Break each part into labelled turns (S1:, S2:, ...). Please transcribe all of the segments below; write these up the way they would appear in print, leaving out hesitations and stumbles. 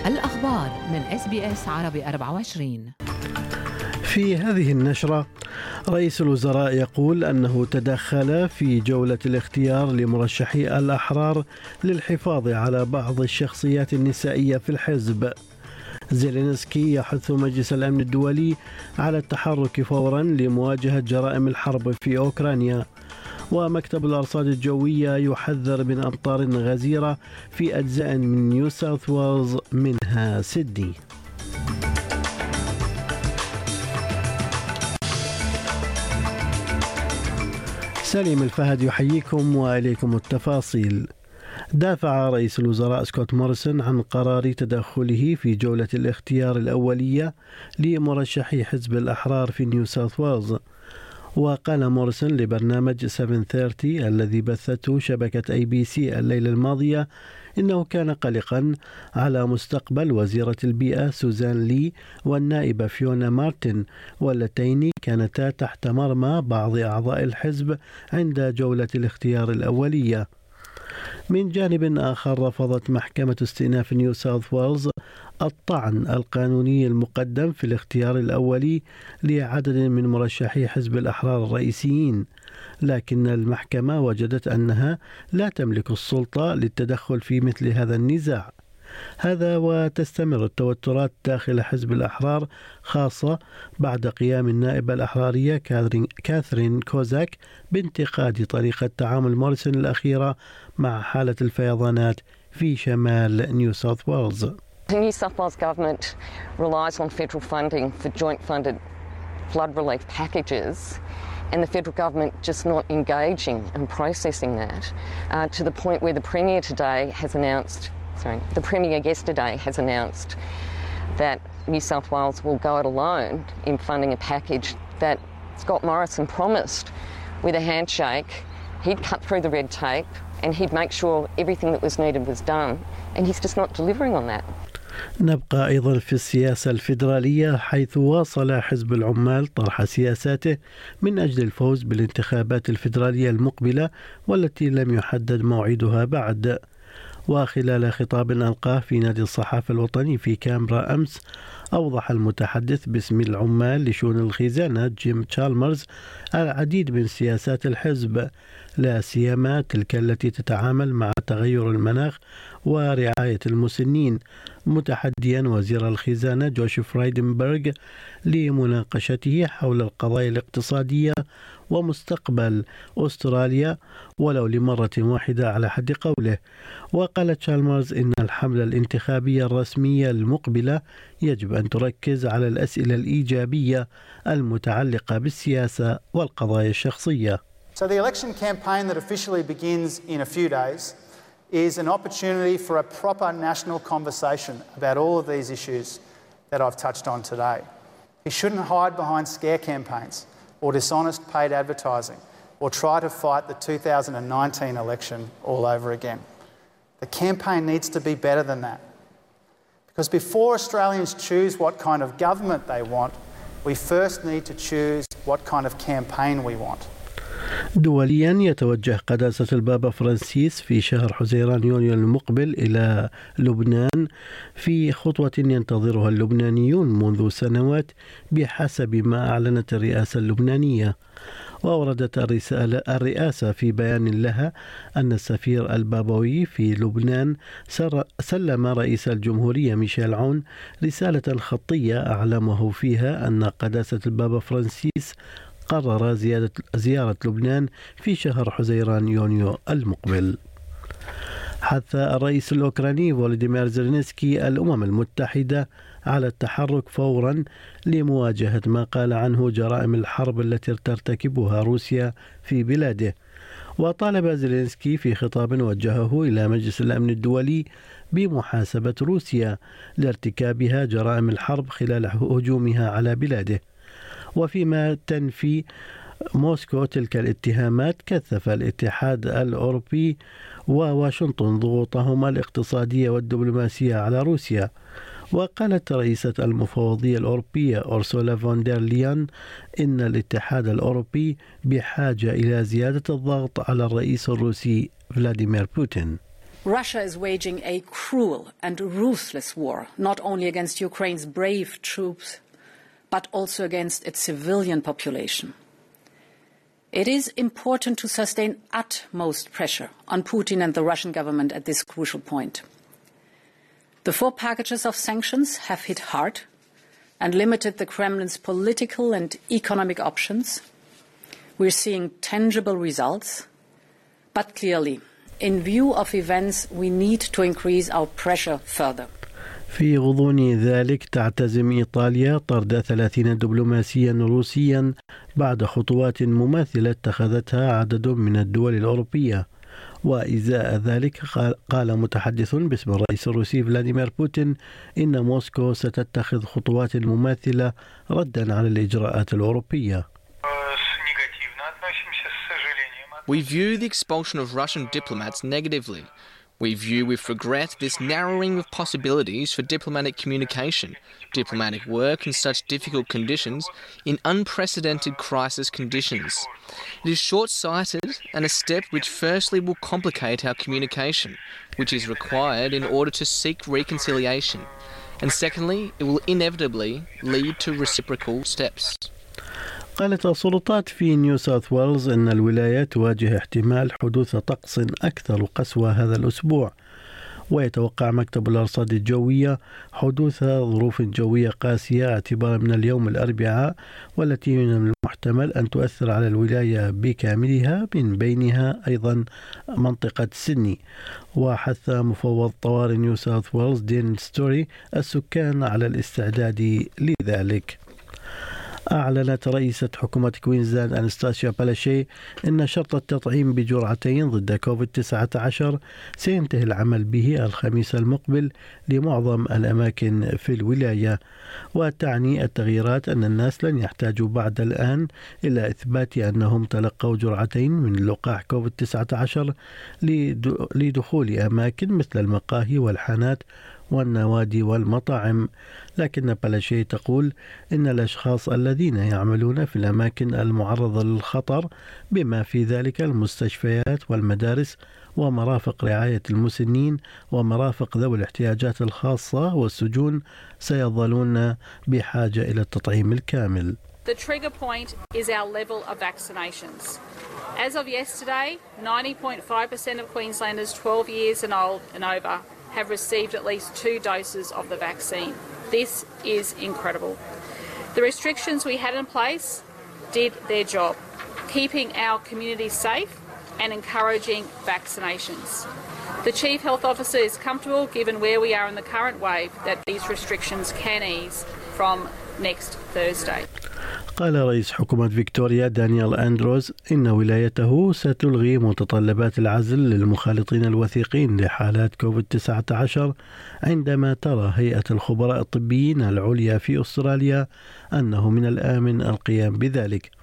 S1: الأخبار من SBS عربي 24.
S2: في هذه النشرة، رئيس الوزراء يقول أنه تدخل في جولة الاختيار لمرشحي الأحرار للحفاظ على بعض الشخصيات النسائية في الحزب. زيلينسكي يحث مجلس الأمن الدولي على التحرك فورا لمواجهة جرائم الحرب في أوكرانيا. ومكتب الأرصاد الجوية يحذر من أمطار غزيرة في أجزاء من نيو ساوث ويلز منها سيدني. سليم الفهد يحييكم وإليكم التفاصيل. دافع رئيس الوزراء سكوت موريسون عن قرار تدخله في جولة الاختيار الأولية لمرشحي حزب الأحرار في نيو ساوث ويلز. وقال موريسون لبرنامج 730 الذي بثته شبكة ABC الليلة الماضية إنه كان قلقا على مستقبل وزيرة البيئة سوزان لي والنائبة فيونا مارتن، واللتين كانتا تحت مرمى بعض أعضاء الحزب عند جولة الاختيار الأولية. من جانب آخر، رفضت محكمة استئناف نيو ساوث ويلز الطعن القانوني المقدم في الاختيار الأولي لعدد من مرشحي حزب الأحرار الرئيسيين، لكن المحكمة وجدت أنها لا تملك السلطة للتدخل في مثل هذا النزاع. هذا وتستمر التوترات داخل حزب الأحرار، خاصة بعد قيام النائبة الأحرارية كاثرين كوزاك بانتقاد طريقة تعامل موريسون الأخيرة مع حالة الفيضانات في شمال نيو ساوث ويلز.
S3: The New South Wales government relies on federal funding for joint funded flood relief packages, and the federal government just not engaging and processing that to the point where the Premier yesterday has announced that New South Wales will go it alone in funding a package that Scott Morrison promised with a handshake. He'd cut through the red tape and he'd make sure everything that was needed was done, and he's just not delivering on that.
S2: نبقى أيضا في السياسة الفيدرالية، حيث واصل حزب العمال طرح سياساته من أجل الفوز بالانتخابات الفيدرالية المقبلة والتي لم يحدد موعدها بعد. وخلال خطاب ألقاه في نادي الصحافة الوطني في كامبرا أمس، أوضح المتحدث باسم العمال لشؤون الخزانة جيم تشالمرز العديد من سياسات الحزب، لا سيما تلك التي تتعامل مع تغير المناخ ورعاية المسنين، متحديا وزير الخزانة جوش فرايدنبرغ لمناقشته حول القضايا الاقتصادية ومستقبل أستراليا ولو لمرة واحدة على حد قوله. وقال تشالمرز إن الحملة الانتخابية الرسمية المقبلة يجب أن تركز على الأسئلة الإيجابية المتعلقة بالسياسة والقضايا الشخصية.
S4: So the election campaign that officially begins in a few days is an opportunity for a proper national conversation about all of these issues that I've touched on today. He shouldn't hide behind scare campaigns or dishonest paid advertising or try to fight the 2019 election all over again. The campaign needs to be better than that. Because before Australians choose what kind of government they want, we first need to choose what kind of campaign we want.
S2: دوليا، يتوجه قداسة البابا فرانسيس في شهر حزيران يونيو المقبل إلى لبنان في خطوة ينتظرها اللبنانيون منذ سنوات بحسب ما أعلنت الرئاسة اللبنانية. وأوردت الرئاسة في بيان لها أن السفير البابوي في لبنان سلم رئيس الجمهورية ميشيل عون رسالة خطية أعلمه فيها أن قداسة البابا فرانسيس قرر زيارة لبنان في شهر حزيران يونيو المقبل. حث الرئيس الأوكراني فولوديمير زيلينسكي الأمم المتحدة على التحرك فورا لمواجهة ما قال عنه جرائم الحرب التي ترتكبها روسيا في بلاده. وطالب زيلينسكي في خطاب وجهه إلى مجلس الأمن الدولي بمحاسبة روسيا لارتكابها جرائم الحرب خلال هجومها على بلاده. وفيما تنفي موسكو تلك الاتهامات، كثف الاتحاد الأوروبي وواشنطن ضغوطهما الاقتصادية والدبلوماسية على روسيا. وقالت رئيسة المفوضية الأوروبية أورسولا فون دير ليان إن الاتحاد الأوروبي بحاجة إلى زيادة الضغط على الرئيس الروسي فلاديمير بوتين.
S5: Russia is waging a cruel and ruthless war, not only against Ukraine's brave troops, but also against its civilian population. It is important to sustain utmost pressure on Putin and the Russian government at this crucial point. The 4 packages of sanctions have hit hard and limited the Kremlin's political and economic options. We're seeing tangible results, but clearly, in view of events, we need to increase our pressure further.
S2: في غضون ذلك تعتزم إيطاليا طرد 30 دبلوماسيا روسيا بعد خطوات مماثلة اتخذتها عدد من الدول الأوروبية. وإزاء ذلك قال متحدث باسم الرئيس الروسي فلاديمير بوتين إن موسكو ستتخذ خطوات مماثلة ردا على الإجراءات الأوروبية.
S6: We view the expulsion of Russian diplomats negatively. We view with regret this narrowing of possibilities for diplomatic communication, diplomatic work in such difficult conditions, in unprecedented crisis conditions. It is short-sighted and a step which firstly will complicate our communication, which is required in order to seek reconciliation, and secondly, it will inevitably lead to reciprocal steps.
S2: قالت السلطات في نيو ساوث ويلز أن الولاية تواجه احتمال حدوث طقس أكثر قسوة هذا الأسبوع، ويتوقع مكتب الأرصاد الجوية حدوث ظروف جوية قاسية اعتبارا من اليوم الأربعاء، والتي من المحتمل أن تؤثر على الولاية بكاملها، من بينها أيضا منطقة سيدني. وحث مفوض طوارئ نيو ساوث ويلز دين ستوري السكان على الاستعداد لذلك. أعلنت رئيسة حكومة كوينزلاند أناستاسيا بالاشي أن شرط التطعيم بجرعتين ضد كوفيد-19 سينتهي العمل به الخميس المقبل لمعظم الأماكن في الولاية، وتعني التغييرات أن الناس لن يحتاجوا بعد الآن إلى إثبات أنهم تلقوا جرعتين من لقاح كوفيد-19 لدخول أماكن مثل المقاهي والحانات والنوادي والمطاعم. لكن بالاشي تقول إن الأشخاص الذين يعملون في الأماكن المعرضة للخطر بما في ذلك المستشفيات والمدارس ومرافق رعاية المسنين ومرافق ذوي الاحتياجات الخاصة والسجون سيظلون بحاجة إلى التطعيم الكامل.
S7: The trigger point is our level of vaccinations. As of yesterday, 90.5% of Queenslanders 12 years and old and over have received at least 2 doses of the vaccine. This is incredible. The restrictions we had in place did their job, keeping our community safe and encouraging vaccinations. The Chief Health Officer is comfortable, given where we are in the current wave, that these restrictions can ease from next Thursday.
S2: قال رئيس حكومة فيكتوريا دانيال أندروز إن ولايته ستلغي متطلبات العزل للمخالطين الوثيقين لحالات كوفيد-19 عندما ترى هيئة الخبراء الطبيين العليا في أستراليا أنه من الآمن القيام بذلك.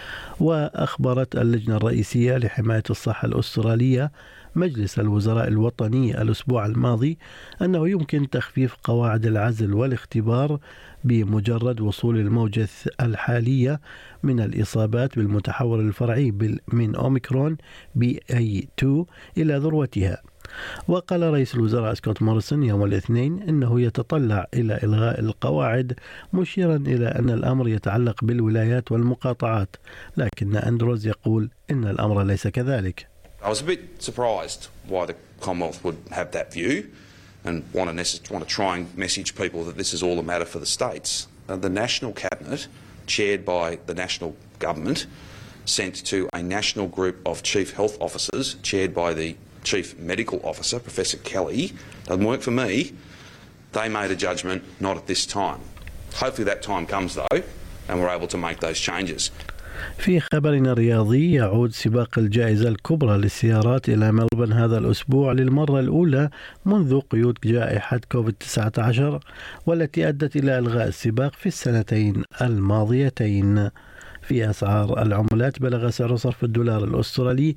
S2: وأخبرت اللجنة الرئيسية لحماية الصحة الأسترالية مجلس الوزراء الوطني الأسبوع الماضي أنه يمكن تخفيف قواعد العزل والاختبار بمجرد وصول الموجة الحالية من الإصابات بالمتحور الفرعي من أوميكرون BA2 إلى ذروتها. وقال رئيس الوزراء سكوت موريسون يوم الاثنين إنه يتطلع إلى إلغاء القواعد، مشيرا إلى أن الأمر يتعلق بالولايات والمقاطعات، لكن أندروز يقول إن الأمر ليس كذلك.
S8: I was a bit surprised why the Commonwealth would have that view and want to try and message people that this is all a matter for the states. The National Cabinet, chaired by the National Government, sent to a national group of Chief Health Officers, chaired by the Chief Medical Officer, Professor Kelly. Doesn't work for me. They made a judgment not at this time. Hopefully that time comes though and we're able to make those changes.
S2: في خبرنا الرياضي، يعود سباق الجائزة الكبرى للسيارات إلى ملبورن هذا الأسبوع للمرة الأولى منذ قيود جائحة كوفيد-19 والتي أدت إلى إلغاء السباق في السنتين الماضيتين. في أسعار العملات بلغ سعر صرف الدولار الأسترالي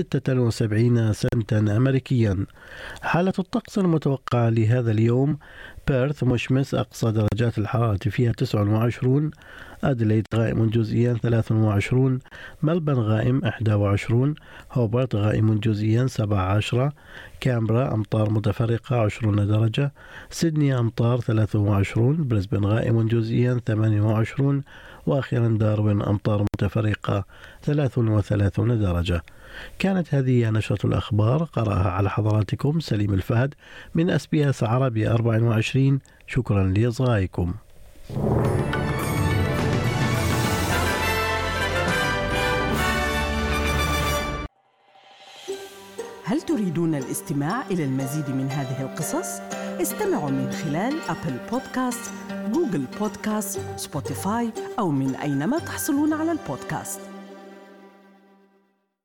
S2: 76 سنتا أمريكيا. حالة الطقس المتوقعة لهذا اليوم: بيرث مشمس أقصى درجات الحرارة فيها 29، أدليد غائم جزئيا 23، ملبن غائم 21، هوبرت غائم جزئيا 17، كامبرا أمطار متفرقة 20 درجة، سيدني أمطار 23، بريسبن غائم جزئيا 28، وأخيرا داروين أمطار متفرقة 33 درجة. كانت هذه نشرة الأخبار، قرأها على حضراتكم سليم الفهد من SBS عربي 24. شكرا لإصغائكم.
S9: هل تريدون الاستماع إلى المزيد من هذه القصص؟ استمعوا من خلال أبل بودكاست، جوجل بودكاست، سبوتيفاي أو من أينما تحصلون على البودكاست.